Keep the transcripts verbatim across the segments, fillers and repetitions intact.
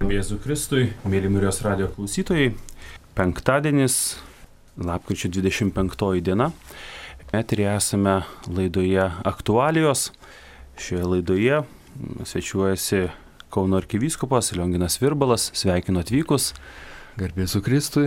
Jėzui Kristui, mėly Marijos radijo klausytojai, penktadienis, lapkričio dvidešimt penktoji diena. Eteryje esame laidoje Aktualijos. Šioje laidoje svečiuojasi Kauno arkivyskupas Lionginas Virbalas. Sveikinu atvykus. Garbė Jėzui Kristui.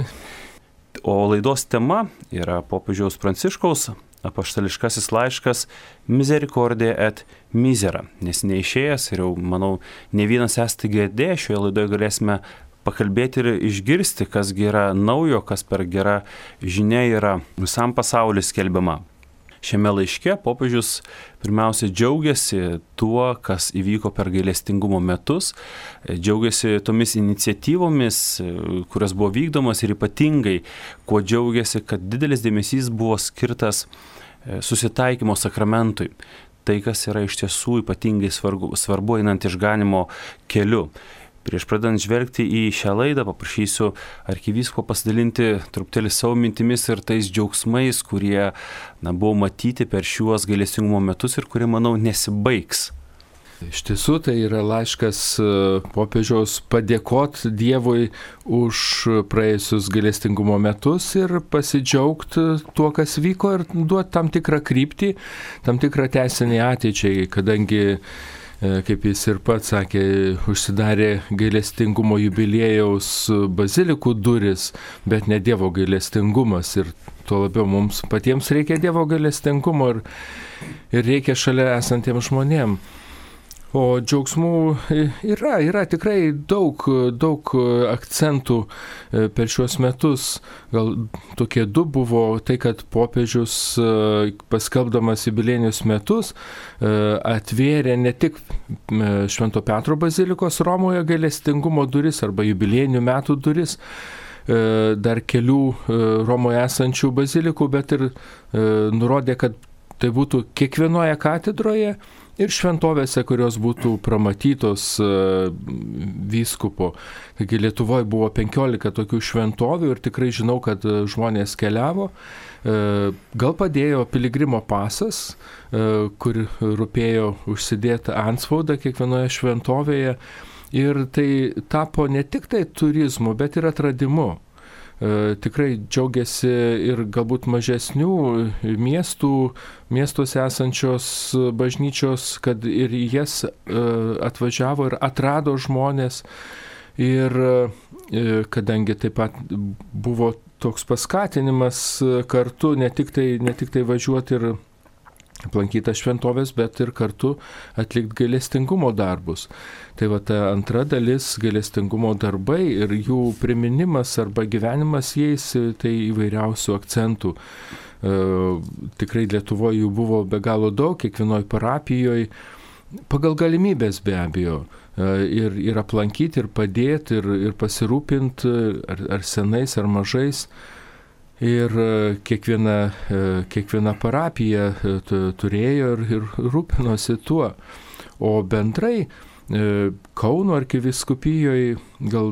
O laidos tema yra popiežiaus Pranciškaus apaštališkasis laiškas Misericordia et Misera. Nes neišėjęs ir jau, manau, ne vienas esate girdėję, šioje laidoje galėsime pakalbėti ir išgirsti, kasgi yra naujo, kas per gera žinia yra visam pasauliu skelbiama. Šiame laiške popiežius pirmiausia džiaugiasi tuo, kas įvyko per gailestingumo metus, džiaugiasi tomis iniciatyvomis, kurios buvo vykdomos ir ypatingai, kuo džiaugiasi, kad didelis dėmesys buvo skirtas susitaikymo sakramentui. Tai, kas yra iš tiesų ypatingai svarbu, svarbu einant išganimo keliu. Prieš pradant žvelgti į šią laidą, paprašysiu arkivyskupo pasidalinti truputėlį savo mintimis ir tais džiaugsmais, kurie na, buvo matyti per šiuos gailestingumo metus ir kurie, manau, nesibaigs. Iš tiesų, tai yra laiškas popiežiaus padėkoti Dievui už praėjusius gailestingumo metus ir pasidžiaugti tuo, kas vyko ir duoti tam tikrą kryptį, tam tikrą tęsinį ateičiai, kadangi kaip jis ir pats sakė, užsidarė gailestingumo jubiliejaus bazilikų duris, bet ne Dievo gailestingumas. Ir tuo labiau mums patiems reikia Dievo gailestingumo ir, ir reikia šalia esantiems žmonėms. O džiaugsmų yra, yra tikrai daug, daug akcentų per šiuos metus. Gal tokie du buvo tai, kad popiežius paskelbdamas jubiliejinius metus atvėrė ne tik Švento Petro bazilikos Romoje gailestingumo duris arba jubiliejinių metų duris, dar kelių Romoje esančių bazilikų, bet ir nurodė, kad tai būtų kiekvienoje katedroje ir šventovėse, kurios būtų pramatytos vyskupo. Taigi Lietuvoje buvo penkiolika tokių šventovių ir tikrai žinau, kad žmonės keliavo. Gal padėjo piligrimo pasas, kur rūpėjo užsidėti antspaudą kiekvienoje šventovėje. Ir tai tapo ne tik tai turizmu, bet ir atradimu. Tikrai džiaugiasi ir galbūt mažesnių miestų, miestuose esančios bažnyčios, kad ir jas atvažiavo ir atrado žmonės. Ir kadangi taip pat buvo toks paskatinimas kartu ne tik tai, ne tik tai važiuoti ir aplankytas šventovės, bet ir kartu atlikti gailestingumo darbus. Tai va ta antra dalis gailestingumo darbai ir jų priminimas arba gyvenimas jais, tai įvairiausių akcentų. E, tikrai Lietuvoje jų buvo be galo daug, kiekvienoje parapijoje, pagal galimybės be abejo. E, ir, ir aplankyti, ir padėti, ir, ir pasirūpinti, ar, ar senais, ar mažais. Ir kiekviena, kiekviena parapija turėjo ir, ir rūpinosi tuo. O bendrai Kauno arkivyskupijoje gal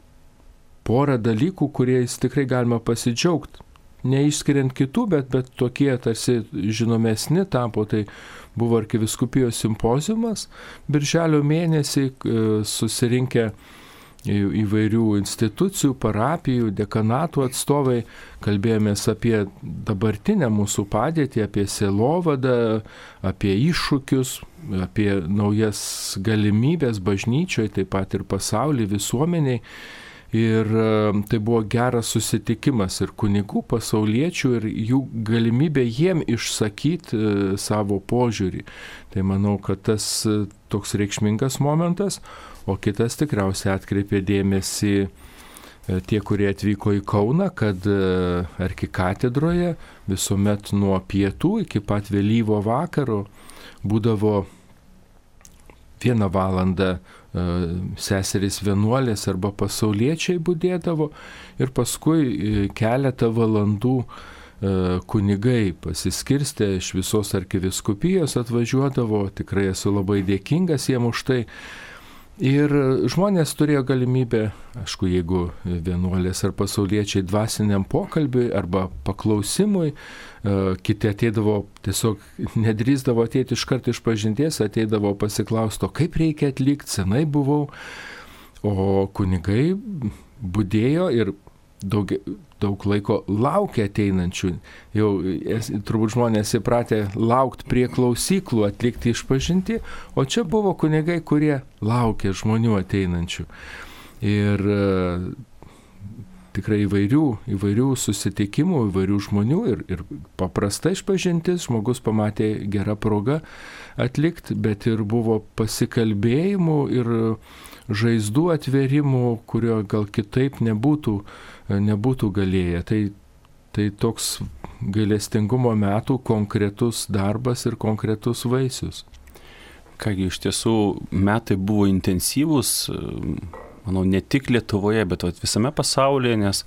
porą dalykų, kuriais tikrai galima pasidžiaugti. Neišskiriant kitų, bet, bet tokie tarsi žinomesni tapo. Tai buvo arkivyskupijos simpoziumas. Birželio mėnesį susirinkę įvairių institucijų, parapijų, dekanatų atstovai, kalbėjomės apie dabartinę mūsų padėtį, apie sielovadą, apie iššūkius, apie naujas galimybės bažnyčioje, taip pat ir pasaulyje, visuomeniai. Ir tai buvo geras susitikimas ir kunigų, pasauliečių ir jų galimybė jiem išsakyti savo požiūrį. Tai manau, kad tas toks reikšmingas momentas. O kitas tikriausiai atkreipė dėmesį tie, kurie atvyko į Kauną, kad arkikatedroje visuomet nuo pietų iki pat vėlyvo vakaro būdavo vieną valandą seserys vienuolės arba pasauliečiai budėdavo ir paskui keletą valandų kunigai pasiskirstę iš visos arkivyskupijos atvažiuodavo. Tikrai esu labai dėkingas jiem už tai. Ir žmonės turėjo galimybę, aišku, jeigu vienuolės ar pasauliečiai dvasiniam pokalbiui arba paklausimui, kiti ateidavo, tiesiog nedrįsdavo ateiti iš karto iš pažinties, ateidavo pasiklausti, kaip reikia atlikti, senai buvau. o kunigai budėjo ir daug, daug laiko laukė ateinančių. Jau es, turbūt žmonės įpratę laukti prie klausyklų, atlikti išpažinti, o čia buvo kunigai, kurie laukė žmonių ateinančių. Ir e, tikrai įvairių, įvairių susitikimų, įvairių žmonių ir, ir paprasta išpažintis, žmogus pamatė gerą progą atlikti, bet ir buvo pasikalbėjimų ir žaizdų atvėrimų, kurio gal kitaip nebūtų, nebūtų galėję. Tai, tai toks gailestingumo metų konkretus darbas ir konkretus vaisius. Kągi, iš tiesų metai buvo intensyvūs, manau, ne tik Lietuvoje, bet visame pasaulyje, nes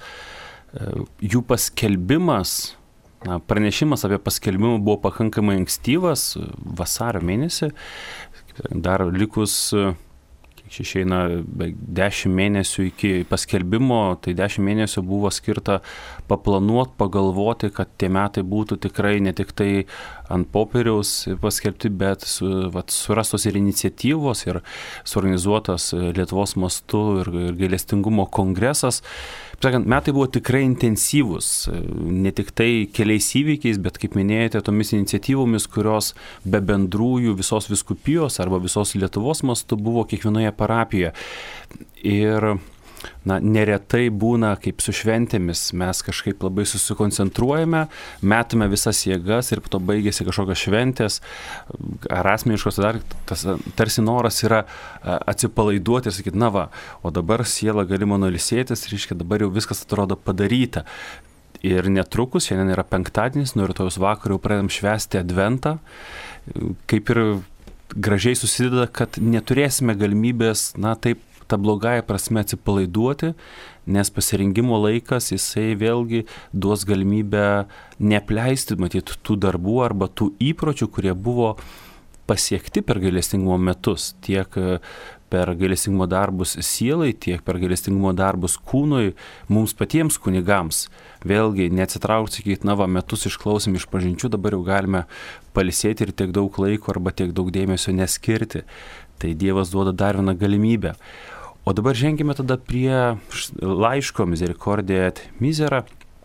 jų paskelbimas, na, pranešimas apie paskelbimą buvo pakankamai ankstyvas, vasario mėnesį, dar likus išeina dešimt mėnesių iki paskelbimo, tai dešimt mėnesių buvo skirta paplanuoti, pagalvoti, kad tie metai būtų tikrai ne tik tai ant popieriaus paskelbti, bet su, vat, surastos ir iniciatyvos, ir suorganizuotas Lietuvos mastu ir, ir gailestingumo kongresas. Sakant, metai buvo tikrai intensyvūs, ne tik tai keliais įvykiais, bet, kaip minėjote, tomis iniciatyvomis, kurios be bendrųjų visos vyskupijos arba visos Lietuvos mastu buvo kiekvienoje parapijoje. Ir na, neretai būna kaip su šventėmis, mes kažkaip labai susikoncentruojame, metame visas jėgas ir po to baigėsi kažkokios šventės, ar asmeniškos, dar tas tarsi noras yra atsipalaiduoti ir sakyti, na va, o dabar siela gali mano ilsėtis, reiškia dabar jau viskas atrodo padaryta. Ir netrukus, šiandien yra penktadienis, nuo rytojus vakarų jau pradedam švęsti adventą, kaip ir gražiai susideda, kad neturėsime galimybės, na taip, ta blogąja prasme atsipalaiduoti, nes pasirinkimo laikas jisai vėlgi duos galimybę neapleisti, matyti, tų darbų arba tų įpročių, kurie buvo pasiekti per gailestingumo metus, tiek per gailestingumo darbus sielai, tiek per gailestingumo darbus kūnui, mums patiems kunigams. Vėlgi, neatsitraukti, sakyti, na va, metus išklausėm išpažinčių, dabar jau galime pailsėti ir tiek daug laiko arba tiek daug dėmesio neskirti. Tai Dievas duoda dar vieną galimybę. O dabar ženkime tada prie laiško Misericordia et Misera.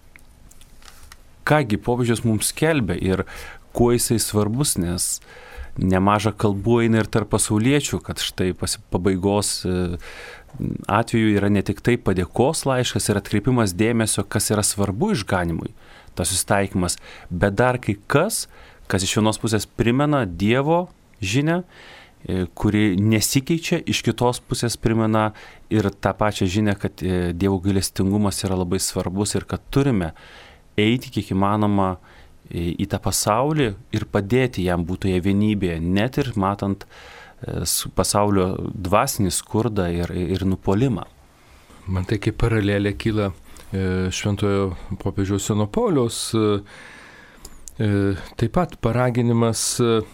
Kągi popiežius mums skelbia ir kuo jisai svarbus, nes nemaža kalbų eina ir tarp pasauliečių, kad štai pabaigos atveju yra ne tik tai padėkos laiškas ir atkreipimas dėmesio, kas yra svarbu išganimui, tas susitaikymas, bet dar kai kas, kas iš vienos pusės primena Dievo žinią, kuri nesikeičia, iš kitos pusės primena ir tą pačią žinią, kad Dievo gailestingumas yra labai svarbus ir kad turime eiti kiek įmanoma į tą pasaulį ir padėti jam būtoje vienybėje, net ir matant pasaulio dvasinį skurdą ir, ir nupuolimą. Man tai kaip paralelė kyla šventojo popiežiaus Jono Pauliaus taip pat paraginimas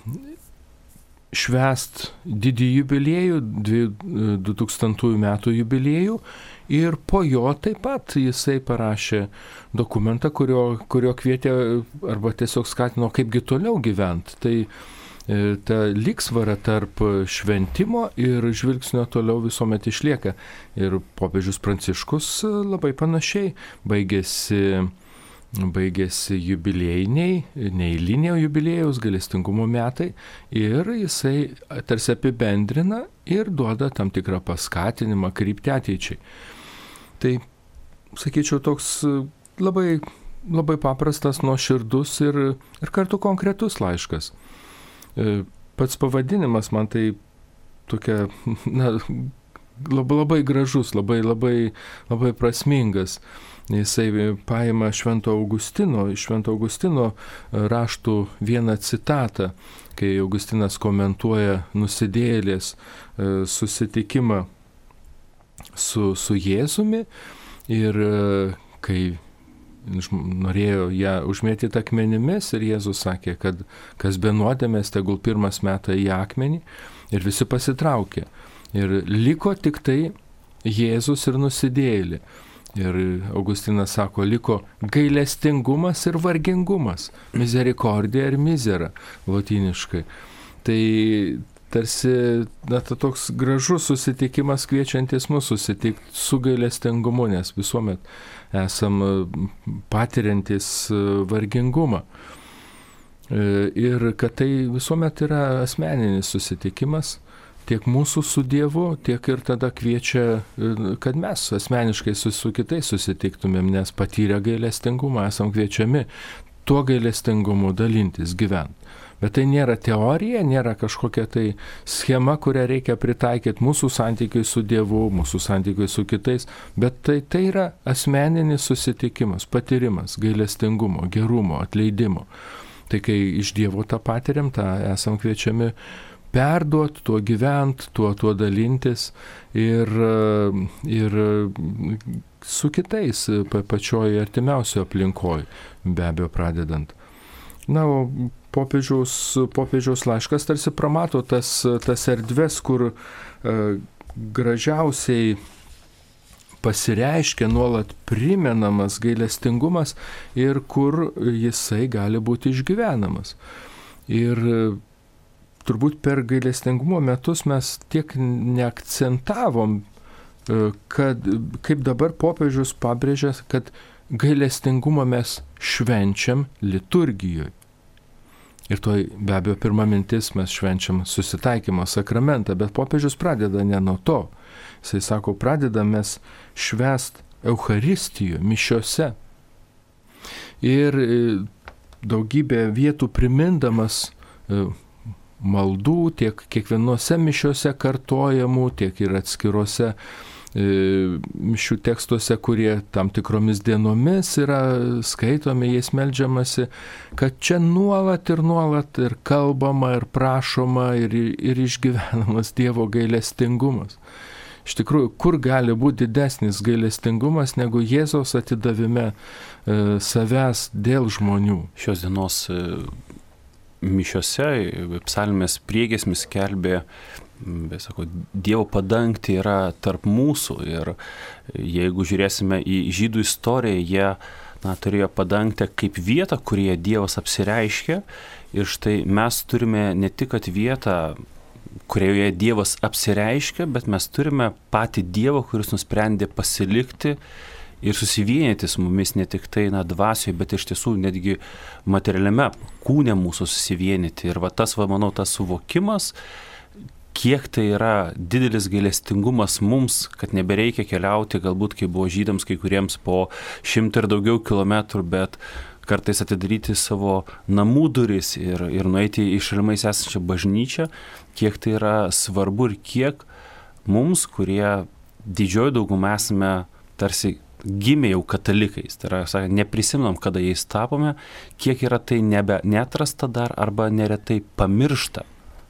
švęst didį jubiliejų, du tūkstantųjų metų jubiliejų, ir po jo taip pat jisai parašė dokumentą, kurio, kurio kvietė arba tiesiog skatino, kaipgi toliau gyventi. Tai ta lygsvara tarp šventimo ir žvilgsnio toliau visuomet išlieka. Ir popiežius Pranciškus labai panašiai baigėsi baigėsi jubiliejiniai, neeilinio jubiliejaus gailestingumo metai ir jisai tarsi apibendrina ir duoda tam tikrą paskatinimą krypti ateičiai. Tai, sakyčiau, toks labai, labai paprastas, nuoširdus ir, ir kartu konkretus laiškas. Pats pavadinimas man tai tokia, na, labai, labai gražus, labai, labai, labai prasmingas. Jisai paima Švento Augustino, iš Švento Augustino raštų vieną citatą, kai Augustinas komentuoja nusidėjėlės susitikimą su, su Jėzumi ir kai norėjo ją užmėtyti akmenimis ir Jėzus sakė, kad kas be nuodėmės, tegul pirmas meta į akmenį, ir visi pasitraukė. Ir liko tik tai Jėzus ir nusidėjėlė. Ir Augustinas sako, liko gailestingumas ir vargingumas, misericordia ir misera, lotyniškai. Tai tarsi, na, ta toks gražus susitikimas kviečiantis mus susitikti su gailestingumu, nes visuomet esam patiriantis vargingumą. Ir kad tai visuomet yra asmeninis susitikimas, tiek mūsų su Dievu, tiek ir tada kviečia, kad mes asmeniškai su, su kitais susitiktumėm, nes patyrę gailestingumą esam kviečiami tuo gailestingumu dalintis, gyventi. Bet tai nėra teorija, nėra kažkokia tai schema, kurią reikia pritaikyti mūsų santykiui su Dievu, mūsų santykiui su kitais, bet tai, tai yra asmeninis susitikimas, patyrimas gailestingumo, gerumo, atleidimo. Tai kai iš Dievo tą patiriam, tą esam kviečiami perduoti, tuo gyventi, tuo, tuo dalintis ir, ir su kitais pačioj artimiausio aplinkoj, be abejo pradedant. Na, o popiežiaus, popiežiaus laiškas tarsi pramato tas, tas erdves, kur e, gražiausiai pasireiškia, nuolat primenamas gailestingumas ir kur jisai gali būti išgyvenamas. Ir turbūt per gailestingumo metus mes tiek neakcentavom, kad, kaip dabar popiežius pabrėžia, kad gailestingumą mes švenčiam liturgijoje. Ir to be abejo pirma mintis mes švenčiam susitaikymo sakramentą, bet popiežius pradeda ne nuo to. Jisai sako, pradeda mes švęst Eucharistijoje, mišiose. Ir daugybė vietų primindamas maldų, tiek kiekvienose mišiose kartojamų, tiek ir atskiruose mišių tekstuose, kurie tam tikromis dienomis yra skaitomi, jais meldžiamasi, kad čia nuolat ir nuolat ir kalbama, ir prašoma, ir, ir išgyvenamas Dievo gailestingumas. Iš tikrųjų, kur gali būti didesnis gailestingumas negu Jėzaus atidavime e, savęs dėl žmonių. Šios dienos e, mišiose psalmės priegiesmis skelbė, sako, Dievo padangtė yra tarp mūsų ir jeigu žiūrėsime į žydų istoriją, jie na, turėjo padangtę kaip vietą, kurioje Dievas apsireiškia ir štai mes turime ne tik vietą, kurioje Dievas apsireiškia, bet mes turime patį Dievą, kuris nusprendė pasilikti ir susivienyti su mumis ne tik tai na, dvasioje, bet iš tiesų netgi materialiame kūne mūsų susivienyti. Ir va tas, va, manau, tas suvokimas, kiek tai yra didelis gailestingumas mums, kad nebereikia keliauti, galbūt kai buvo žydams kai kuriems po šimtą ir daugiau kilometrų, bet kartais atidaryti savo namų duris ir, ir nueiti į šalimais esančią bažnyčią, kiek tai yra svarbu ir kiek mums, kurie didžioji dauguma esame tarsi gimė jau katalikais, tai yra, sakė, neprisimnam, kada jais tapome, kiek yra tai nebe neatrasta dar arba neretai pamiršta.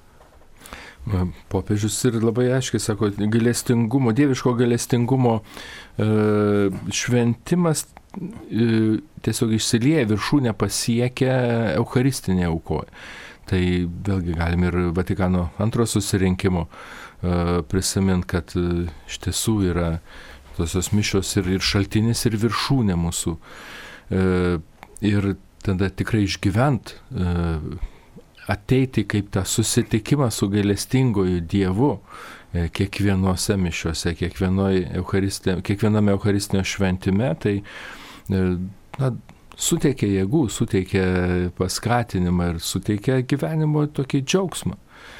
Popiežius ir labai aiškiai sako, gailestingumo, dieviško gailestingumo e, šventimas e, tiesiog išsilieja viršūnę pasiekia eucharistinė aukoje. Tai vėlgi galim ir Vatikano antro susirinkimo e, prisimint, kad e, iš tiesų yra tosios mišios ir, ir šaltinis, ir viršūnė mūsų. E, ir tada tikrai išgyvent, e, ateiti kaip tą susitikimą su gailestingoju Dievu e, kiekvienose mišiuose, kiekviename eucharistinio šventime, tai e, na, suteikia jėgų, suteikia paskatinimą ir suteikia gyvenimo tokį džiaugsmą.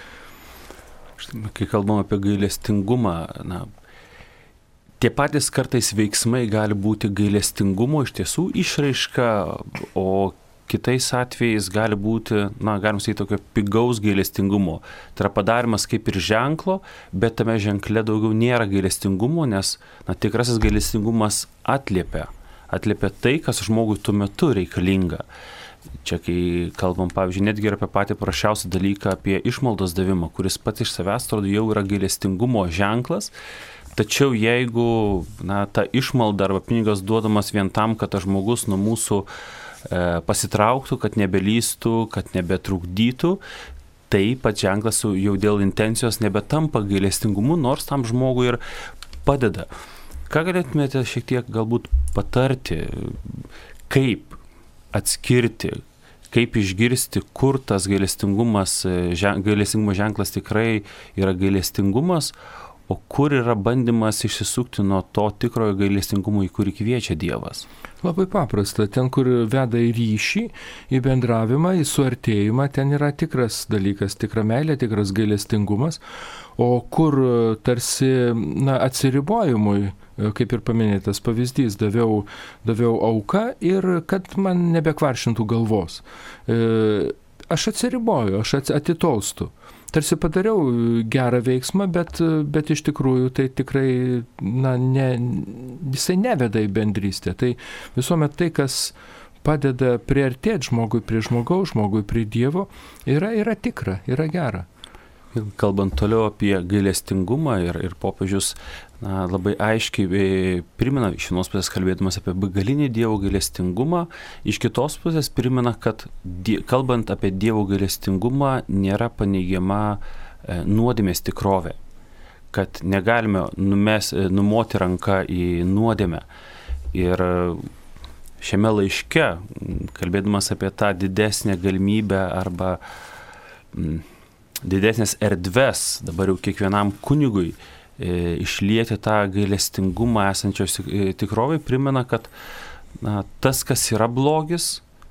Kai kalbam apie gailestingumą, na, tie patys kartais veiksmai gali būti gailestingumo iš tiesų išraiška, o kitais atvejais gali būti, na, galim sakyti, tokio pigaus gailestingumo. Tai yra padarimas kaip ir ženklo, bet tame ženkle daugiau nėra gailestingumo, nes na, tikrasis gailestingumas atliepia. Atliepia tai, kas žmogui tuo metu reikalinga. Čia, kai kalbam, pavyzdžiui, netgi ir apie patį prašiausią dalyką, apie išmaldos davimą, kuris pats iš savęs atrodo jau yra gailestingumo ženklas, tačiau jeigu na, ta išmalda arba pinigas duodamas vien tam, kad tas žmogus nuo mūsų pasitrauktų, kad nebelystų, kad nebetrukdytų, tai pats ženklas jau dėl intencijos nebetampa gailestingumu, nors tam žmogui ir padeda. Ką galėtumėte šiek tiek galbūt patarti, kaip atskirti, kaip išgirsti, kur tas gailestingumas, žen, gailestingumo ženklas tikrai yra gailestingumas, o kur yra bandymas išsisukti nuo to tikrojo gailestingumo, į kurį kviečia Dievas? Labai paprasta. Ten, kur veda į ryšį, į bendravimą, į suartėjimą, ten yra tikras dalykas, tikra meilė, tikras gailestingumas. O kur tarsi na, atsiribojimui, kaip ir paminėtas pavyzdys, daviau, daviau auką ir kad man nebekvaršintų galvos. Aš atsiriboju, aš atitolstu. Tarsi padariau gerą veiksmą, bet, bet iš tikrųjų tai tikrai na, ne, jisai neveda į bendrystę. Tai visuomet tai, kas padeda priartėti žmogui prie žmogaus, žmogui prie Dievo, yra, yra tikra, yra gera. Kalbant toliau apie gailestingumą ir, ir popiežius na, labai aiškiai primena, iš vienos pusės kalbėdamas apie begalinį Dievo gailestingumą, iš kitos pusės primena, kad die, kalbant apie Dievo gailestingumą nėra paneigiama e, nuodėmės tikrovė, kad negalime numes, numoti ranką į nuodėmę. Ir šiame laiške, kalbėdamas apie tą didesnę galimybę arba m, didesnės erdves dabar jau kiekvienam kunigui e, išlieti tą gailestingumą esančios tikrovai, primena, kad na, tas, kas yra blogis,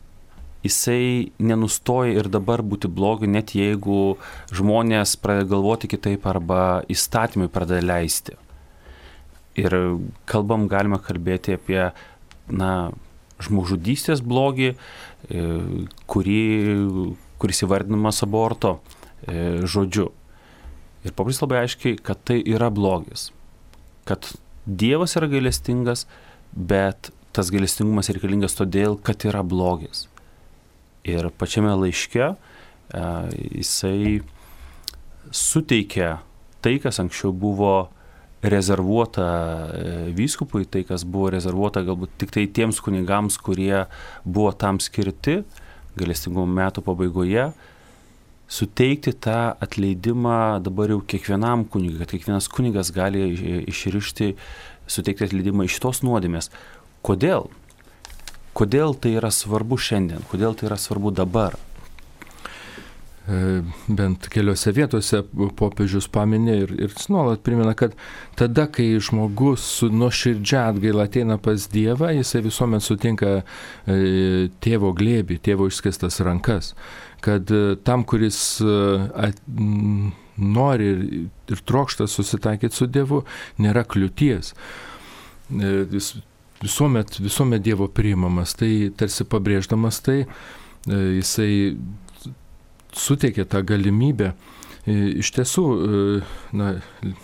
jisai nenustoja ir dabar būti blogiu, net jeigu žmonės pradeda galvoti kitaip arba įstatymai pradeda leisti. Ir kalbam, galima kalbėti apie na, žmogžudystės blogį, e, kurį, kuris įvardinamas aborto žodžiu. Ir popiežius labai aiškiai, kad tai yra blogis. Kad Dievas yra gailestingas, bet tas gailestingumas reikalingas todėl, kad yra blogis. Ir pačiame laiške e, jisai suteikia tai, kas anksčiau buvo rezervuota vyskupui, tai, kas buvo rezervuota galbūt tik tai tiems kunigams, kurie buvo tam skirti gailestingumo metų pabaigoje, suteikti tą atleidimą dabar jau kiekvienam kunigui, kad kiekvienas kunigas gali išrišti, suteikti atleidimą iš tos nuodėmės. Kodėl? Kodėl tai yra svarbu šiandien? Kodėl tai yra svarbu dabar? Bent keliose vietose popiežius paminė ir, ir nuolat primena, kad tada, kai žmogus su nuoširdžia atgaila ateina pas Dievą, jisai visuomet sutinka e, tėvo glėbį, tėvo išskėstas rankas. Kad e, tam, kuris at, m, nori ir, ir trokšta susitaikyti su Dievu, nėra kliūties. E, vis, visuomet, visuomet Dievo priimamas, tai tarsi pabrėždamas tai, e, jisai suteikia tą galimybę. Iš tiesų, na,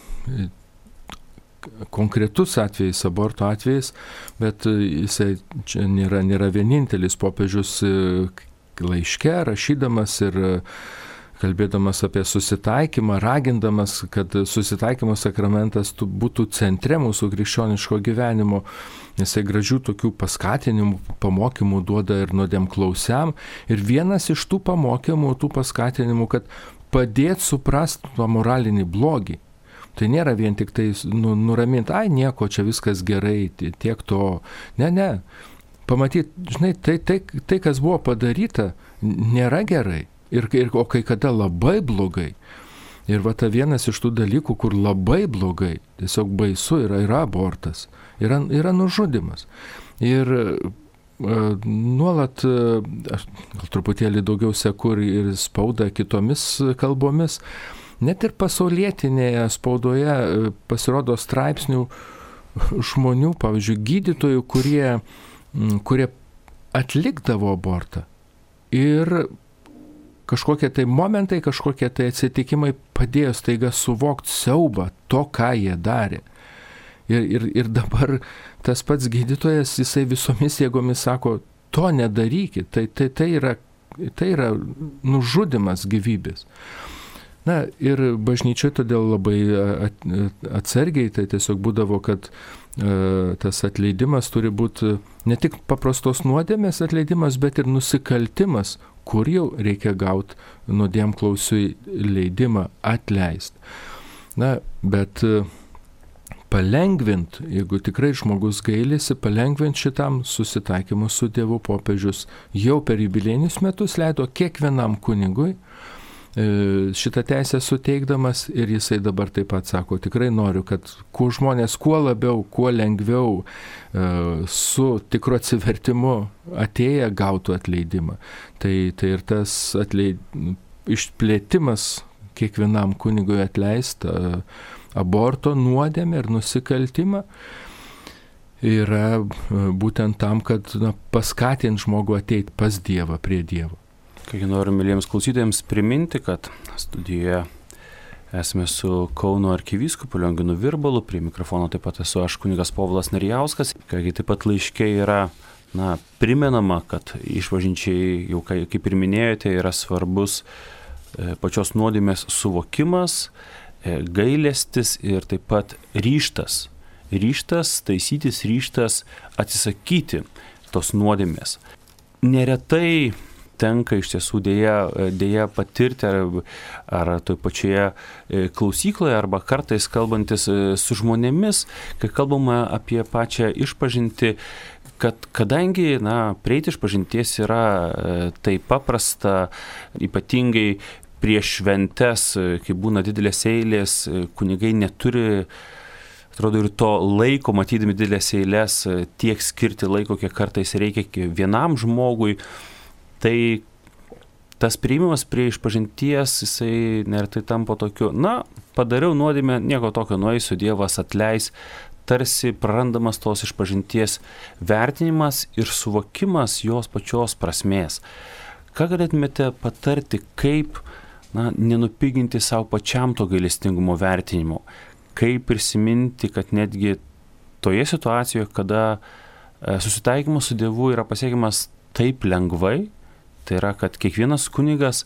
konkretus atvejis, aborto atvejis, bet jisai čia nėra, nėra vienintelis. Popiežius laiške rašydamas ir kalbėdamas apie susitaikymą, ragindamas, kad susitaikymo sakramentas būtų centre mūsų krikščioniško gyvenimo. Jisai gražių tokių paskatinimų, pamokymų duoda ir nuodėmklausiam. Ir vienas iš tų pamokymų, tų paskatinimų, kad padėt suprasti tą moralinį blogį. Tai nėra vien tik tai nu, nuraminti, ai nieko, čia viskas gerai, tiek to. Ne, ne. Pamatyti, žinai, tai, tai, tai kas buvo padaryta, nėra gerai. Ir, ir, o kai kada labai blogai. Ir va ta vienas iš tų dalykų, kur labai blogai, tiesiog baisu yra, yra abortas, yra, yra nužudimas. Ir uh, nuolat, uh, aš gal truputėlį daugiau seku ir spaudą kitomis kalbomis, net ir pasaulietinėje spaudoje uh, pasirodo straipsnių žmonių, pavyzdžiui, gydytojų, kurie, um, kurie atlikdavo abortą. Ir kažkokie tai momentai, kažkokie tai atsitikimai padėjo staiga suvokti siaubą to, ką jie darė. Ir, ir, ir dabar tas pats gydytojas, jisai visomis jėgomis sako, to nedarykit, tai, tai, tai, yra, tai yra nužudimas gyvybės. Na ir bažnyčioje todėl labai atsargiai, tai tiesiog būdavo, kad e, tas atleidimas turi būti ne tik paprastos nuodėmės atleidimas, bet ir nusikaltimas, kur jau reikia gauti nuodėmklausiui leidimą atleisti. Na, bet palengvint, jeigu tikrai žmogus gailisi, palengvint šitam susitaikymu su Dievu. Popiežius jau per jubiliejinius metus leido kiekvienam kunigui šitą teisę suteikdamas, ir jisai dabar taip pat sako, tikrai noriu, kad kuo žmonės kuo labiau, kuo lengviau su tikru atsivertimu atėję gautų atleidimą. Tai, tai ir tas atleid... išplėtimas kiekvienam kunigui atleista aborto nuodėmę ir nusikaltimą yra būtent tam, kad na, paskatint žmogų ateiti pas Dievą, prie Dievo. Kai noriu myliems klausytojams priminti, kad studijoje esame su Kauno arkivyskupu Lionginu Virbalu, prie mikrofono taip pat esu aš, kunigas Povilas Narijauskas. Kągi taip pat laiške yra na, primenama, kad išpažinčiai, jau kaip ir minėjote, yra svarbus pačios nuodėmės suvokimas, gailestis ir taip pat ryžtas. Ryžtas taisytis, ryžtas atsisakyti tos nuodėmės. Neretai tenka iš tiesų dėja, dėja patirti ar, ar toj pačioje klausykloje arba kartais kalbantis su žmonėmis, kai kalbama apie pačią išpažintį, kad kadangi na, prieiti išpažinties yra taip paprasta, ypatingai prieš šventes, kai būna didelės eilės, kunigai neturi, atrodo, ir to laiko, matydami didelės eilės, tiek skirti laiko, kiek kartais reikia vienam žmogui. Tai tas priėmimas prie išpažinties, jisai neretai tampa tokiu, na, padariau nuodėmę, nieko tokio, nueisiu, Dievas atleis, tarsi prarandamas tos išpažinties vertinimas ir suvokimas jos pačios prasmės. Ką galėtumėte patarti, kaip na, nenupiginti savo pačiam to gailestingumo vertinimo? Kaip prisiminti, kad netgi toje situacijoje, kada susitaikymas su Dievu yra pasiekiamas taip lengvai, tai yra, kad kiekvienas kunigas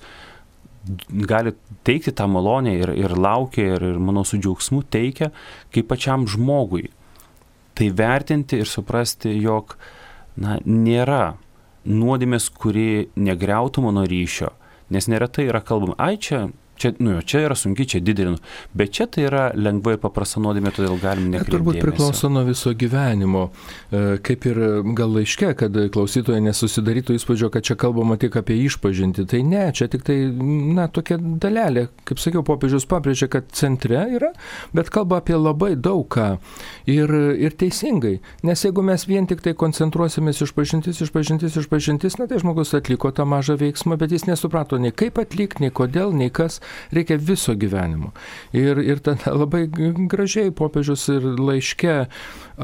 gali teikti tą malonę ir, ir laukia, ir, ir, manau, su džiaugsmu teikia, kaip pačiam žmogui. Tai vertinti ir suprasti, jog na, nėra nuodėmės, kuri negriautų mano ryšio, nes neretai yra kalbama, ai čia, čia, nu, čia yra sunki, čia didelė, bet čia tai yra lengva ir paprasta nuodėmė, todėl galim nekreipti dėmesio. Turbūt priklauso nuo viso gyvenimo, kaip ir gal laiške, kad klausytojai nesusidarytų įspūdžio, kad čia kalbama tik apie išpažintį. Tai ne, čia tik tai, na, tokia dalelė, kaip sakiau, popiežius pabrėžė, kad centre yra, bet kalba apie labai daug ką ir, ir teisingai, nes jeigu mes vien tik tai koncentruosimės išpažintis, išpažintis, išpažintis, na tai žmogus atliko tą mažą veiksmą, bet jis nesuprato nei kaip atlikti, nei kodėl, nei kas. Reikia viso gyvenimo. Ir, ir tada labai gražiai popiežius ir laiške a,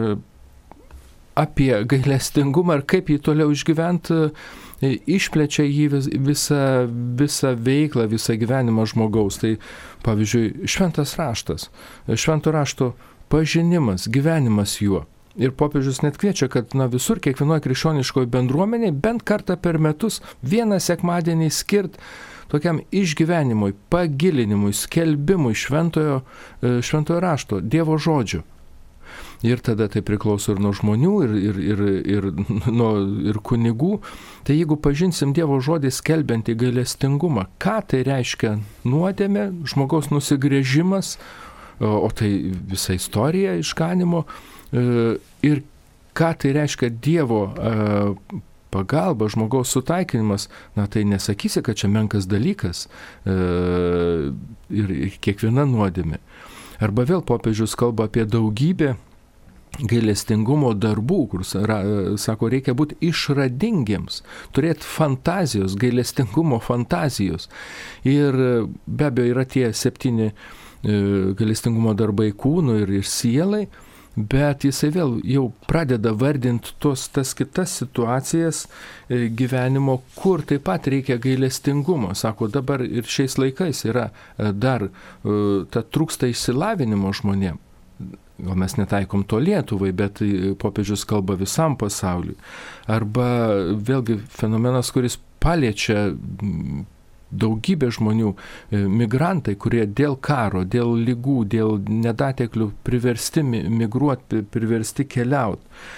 apie gailestingumą ir kaip jį toliau išgyventi, išplečia jį vis, visą, visą veiklą, visą gyvenimą žmogaus. Tai pavyzdžiui, šventas raštas, švento rašto pažinimas, gyvenimas juo. Ir popiežius net kviečia, kad na, visur, kiekvienoje krikščioniškoje bendruomenėje bent kartą per metus vieną sekmadienį skirt tokiam išgyvenimui, pagilinimui, skelbimui šventojo, šventojo rašto, Dievo žodžio. Ir tada tai priklauso ir nuo žmonių, ir, ir, ir, ir, nuo, ir kunigų. Tai jeigu pažinsim Dievo žodį skelbiantį gailestingumą, ką tai reiškia nuodėmė, žmogaus nusigręžimas, o tai visa istorija išganimo, ir ką tai reiškia Dievo pagalba, žmogaus sutaikinimas, na tai nesakysi, kad čia menkas dalykas e, ir kiekviena nuodėmė. Arba vėl popiežius kalba apie daugybę gailestingumo darbų, kur sako, reikia būti išradingiems, turėti fantazijos, gailestingumo fantazijos. Ir be abejo yra tie septyni e, gailestingumo darbai kūnui ir, ir sielai, bet jisai vėl jau pradeda vardinti tos, tas kitas situacijas gyvenimo, kur taip pat reikia gailestingumo. Sako, dabar ir šiais laikais yra dar ta trūksta išsilavinimo žmonėm. Gal mes netaikom to Lietuvai, bet popiežius kalba visam pasauliui. Arba vėlgi fenomenas, kuris paliečia daugybė žmonių, migrantai, kurie dėl karo, dėl lygų, dėl nedateklių priversti migruoti, priversti keliauti.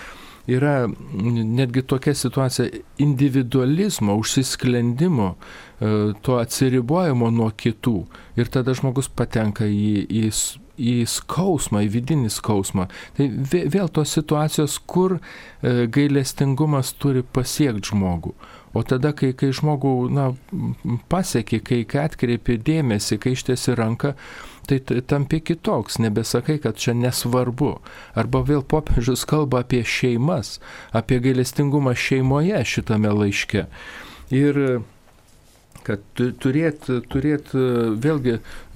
yra netgi tokia situacija individualizmo, užsisklendimo, to atsiribojimo nuo kitų. Ir tada žmogus patenka į, į, į skausmą, į vidinį skausmą. Tai vėl tos situacijos, kur gailestingumas turi pasiekti žmogų. O tada, kai, kai žmogų na, pasieki, kai, kai atkreipi dėmesį, kai ištiesi ranką, tai tampi kitoks, nebesakai, kad čia nesvarbu. Arba vėl popiežius kalba apie šeimas, apie gailestingumą šeimoje šitame laiške. Ir kad turėt, turėt vėlgi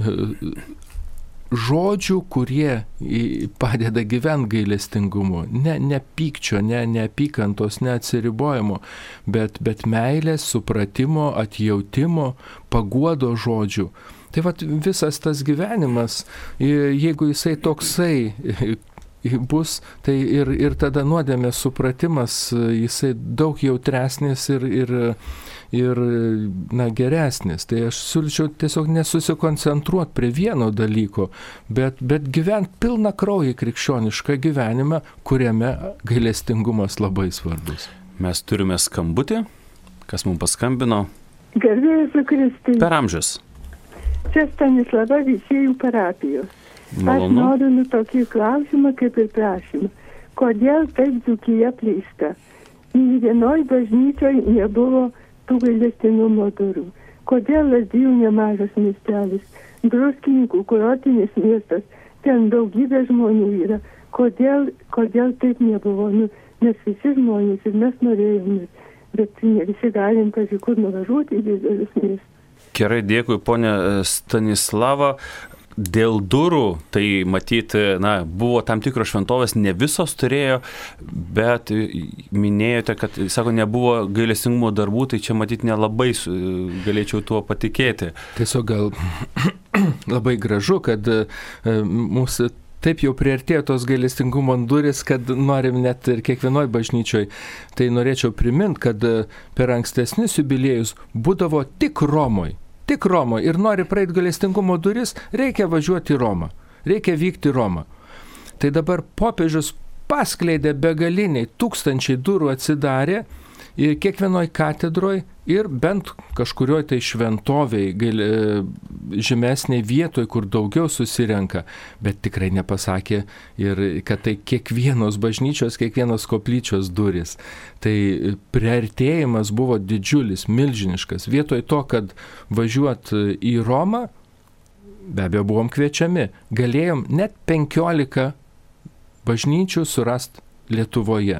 žodžių, kurie padeda gyventi gailestingumu. Ne, ne pykčio, ne neapykantos, ne atsiribojimo, bet, bet meilės, supratimo, atjautimo, paguodo žodžių. Tai vat visas tas gyvenimas, jeigu jisai toksai bus, tai ir, ir tada nuodėmės supratimas, jisai daug jautresnis ir, ir, ir na, geresnis. Tai aš siūlyčiau tiesiog nesusikoncentruoti prie vieno dalyko, bet, bet gyventi pilną kraują krikščionišką gyvenimą, kuriame gailestingumas labai svarbus. Mes turime skambutį, kas mums paskambino. Garbėjus Kristui. Per amžius. Čia Stanislava Veisiejų parapijos. Malonu. Aš noriu nu tokį klausimą kaip ir prašymą. Kodėl taip Dzūkija apleista? Nė vienoj bažnyčioj nebuvo tų gailestingumo durų. Kodėl Lazdijų nemažas miestelis, Druskininkų kurortinis miestas, ten daugybė žmonių yra. Kodėl, kodėl taip nebuvo? Nu, nes visi žmonės ir mes norėjome, bet ne visi galim kažkur nuvažiuoti į didelius miestus. Gerai, dėkui, ponė Stanislava. Dėl durų, tai matyti, na, buvo tam tikros šventovės, ne visos turėjo, bet minėjote, kad, sako, nebuvo gailestingumo darbų, tai čia matyti nelabai galėčiau tuo patikėti. Tiesiog gal labai gražu, kad mūsų taip jau priartėjo tos gailestingumo duris, kad norim net ir kiekvienoj bažnyčioj. Tai norėčiau priminti, kad per ankstesnius jubiliejus būdavo tik Romoj. Tik Romoje ir nori praeiti gailestingumo duris, reikia važiuoti į Romą, reikia vykti į Romą. Tai dabar popiežius paskleidė begaliniai, tūkstančiai durų atsidarė ir kiekvienoj katedroj ir bent kažkurioje tai šventovėj, gali, žemesnėj vietoj, kur daugiau susirenka, bet tikrai nepasakė ir kad tai kiekvienos bažnyčios, kiekvienos koplyčios duris. Tai priartėjimas buvo didžiulis, milžiniškas. Vietoj to, kad važiuot į Romą, be abejo buvom kviečiami, galėjom net penkiolika bažnyčių surast Lietuvoje.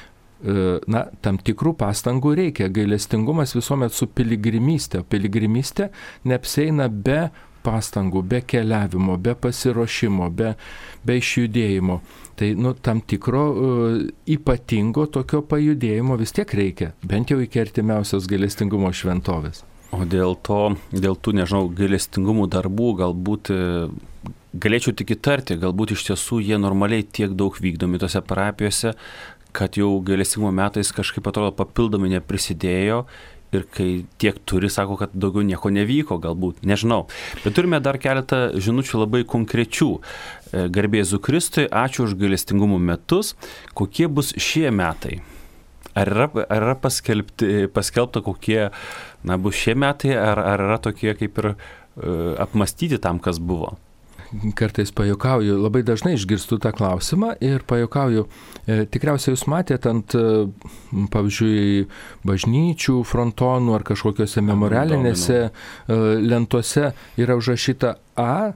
Na, tam tikrų pastangų reikia. Gailestingumas visuomet su piligrimystė. Piligrimystė neapsieina be pastangų, be keliavimo, be pasiruošimo, be, be išjudėjimo. Tai nu, tam tikro uh, ypatingo tokio pajudėjimo vis tiek reikia, bent jau iki artimiausios gailestingumo šventovės. O dėl to, dėl tų, nežinau, gailestingumų darbų galbūt galėčiau tik įtarti, galbūt iš tiesų jie normaliai tiek daug vykdomi tose parapijose, kad jau gailestingumo metais kažkaip atrodo papildomai neprisidėjo ir kai tiek turi, sako, kad daugiau nieko nevyko, galbūt, nežinau. Bet turime dar keletą žinučių labai konkrečių. Garbė Jėzui Kristui, ačiū už gailestingumo metus. Kokie bus šie metai? Ar yra, ar yra paskelbti, paskelbta, kokie na, bus šie metai, ar, ar yra tokie kaip ir uh, apmastyti tam, kas buvo? Kartais pajokauju, labai dažnai išgirstu tą klausimą ir pajokauju. E, tikriausiai jūs matėte ant, pavyzdžiui, bažnyčių frontonų ar kažkokiose memorialinėse e, lentose yra užrašyta A,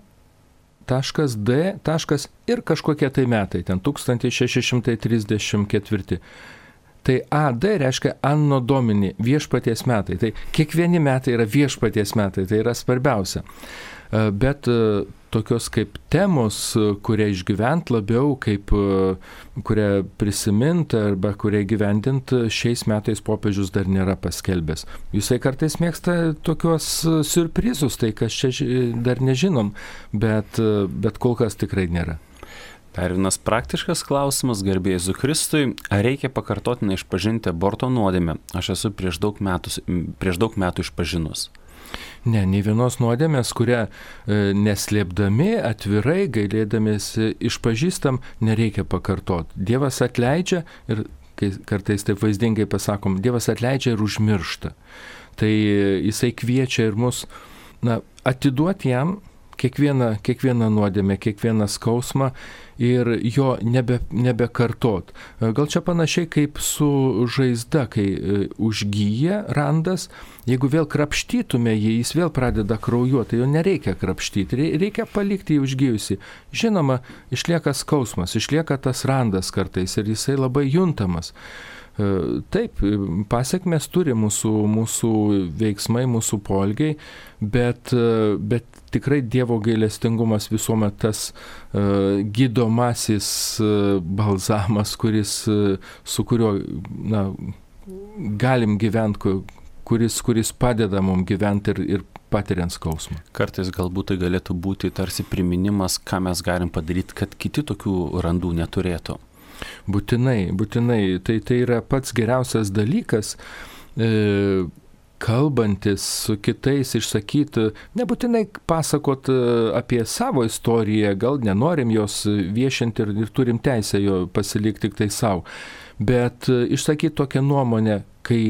taškas, D, taškas ir kažkokie tai metai, ten tūkstantis šeši šimtai trisdešimt ketvirti. Tai A D reiškia Anno Domini, viešpaties metai. Tai kiekvieni metai yra viešpaties metai, tai yra svarbiausia. Bet tokios kaip temos, kurie išgyvent labiau, kaip kurie prisimint arba kurie gyvendint, šiais metais popiežius dar nėra paskelbęs. Jisai kartais mėgsta tokios siurprizus, tai kas čia dar nežinom, bet, bet kol kas tikrai nėra. Dar vienas praktiškas klausimas, garbė Jėzui Kristui, ar reikia pakartotinai išpažinti aborto nuodėmę? Aš esu prieš daug metų, prieš daug metų išpažinus. Ne, nei vienos nuodėmės, kurią e, neslėpdami, atvirai, gailėdamės išpažįstam, nereikia pakartoti. Dievas atleidžia ir kai kartais taip vaizdingai pasakom, Dievas atleidžia ir užmiršta. Tai jisai kviečia ir mus, na, atiduoti jam kiekvieną, kiekvieną nuodėmę, kiekvieną skausmą ir jo nebe, nebekartot. Gal čia panašiai kaip su žaizda, kai užgyja randas, jeigu vėl krapštytume jį, jis vėl pradeda kraujuoti, tai jo nereikia krapštyti, reikia palikti jį užgyjusi. Žinoma, išlieka skausmas, išlieka tas randas kartais ir jisai labai juntamas. Taip, pasiekmes turi mūsų, mūsų veiksmai, mūsų poelgiai, bet, bet tikrai Dievo gailestingumas visuomet tas uh, gydomasis uh, balzamas, kuris, uh, su kuriuo na, galim gyventi, kuris, kuris padeda mums gyventi ir, ir patiriant skausmą. Kartais galbūt tai galėtų būti tarsi priminimas, ką mes galim padaryti, kad kiti tokių randų neturėtų. Būtinai, būtinai. Tai, tai yra pats geriausias dalykas, e, kalbantis su kitais, išsakyti, nebūtinai pasakot apie savo istoriją, gal nenorim jos viešinti ir, ir turim teisę jo pasilikti tik tai savo, bet išsakyti tokią nuomonę, kai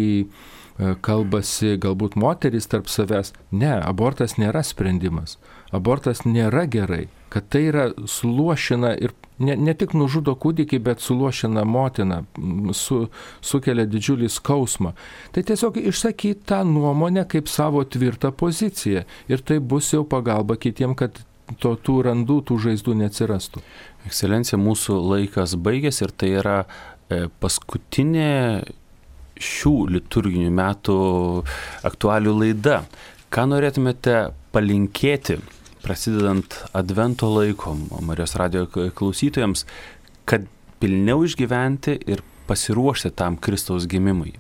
kalbasi galbūt moteris tarp savęs, ne, abortas nėra sprendimas, abortas nėra gerai, kad tai yra suluošina ir ne, ne tik nužudo kūdikį, bet suluošina motiną, su, sukelia didžiulį skausmą. Tai tiesiog išsakyti tą nuomonę kaip savo tvirtą poziciją ir tai bus jau pagalba kitiem, kad to, tų randų, tų žaizdų neatsirastų. Ekscelencija, mūsų laikas baigėsi ir tai yra paskutinė šių liturginių metų aktualių laida. Ką norėtumėte palinkėti, prasidedant Advento laiko Marijos radijo klausytojams, kad pilniau išgyventi ir pasiruošti tam Kristaus gimimui?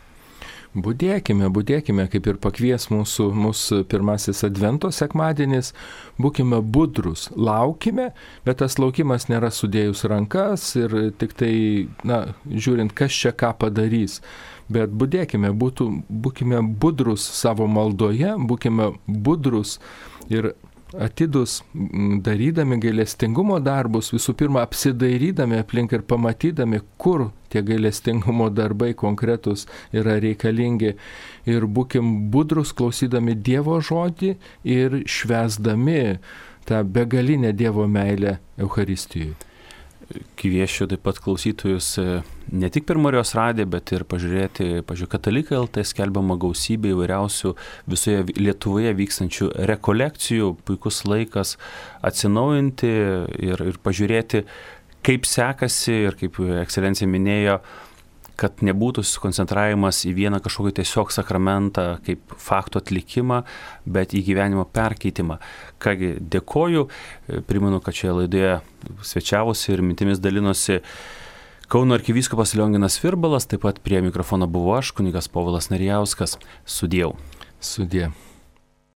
Budėkime, budėkime, kaip ir pakvies mūsų, mūsų pirmasis Advento sekmadienis, būkime budrus, laukime, bet tas laukimas nėra sudėjus rankas ir tik tai, na, žiūrint, kas čia ką padarys. Bet budėkime, būtų, būkime budrus savo maldoje, būkime budrus ir atidus, darydami gailestingumo darbus, visų pirma apsidairydami aplink ir pamatydami, kur tie gailestingumo darbai konkretus yra reikalingi. Ir būkim budrus klausydami Dievo žodį ir švęsdami tą begalinę Dievo meilę Eucharistijoje. Kviešiu taip pat klausytojus ne tik per Marijos radiją, bet ir pažiūrėti, pažiūrėjau, Katalikai L T skelbiama gausybė įvairiausių visoje Lietuvoje vykstančių rekolekcijų, puikus laikas atsinaujinti ir, ir pažiūrėti, kaip sekasi ir kaip ekscelencija minėjo, kad nebūtų sukoncentravimas į vieną kažkokį tiesiog sakramentą kaip faktų atlikimą, bet į gyvenimo perkeitimą. Kągi, dėkoju, primenu, kad šioje laidoje svečiavosi ir mintimis dalinosi Kauno arkivyskupas Lionginas Virbalas, taip pat prie mikrofono buvo aš, kunigas Povilas Narijauskas. Sudieu. Sudie.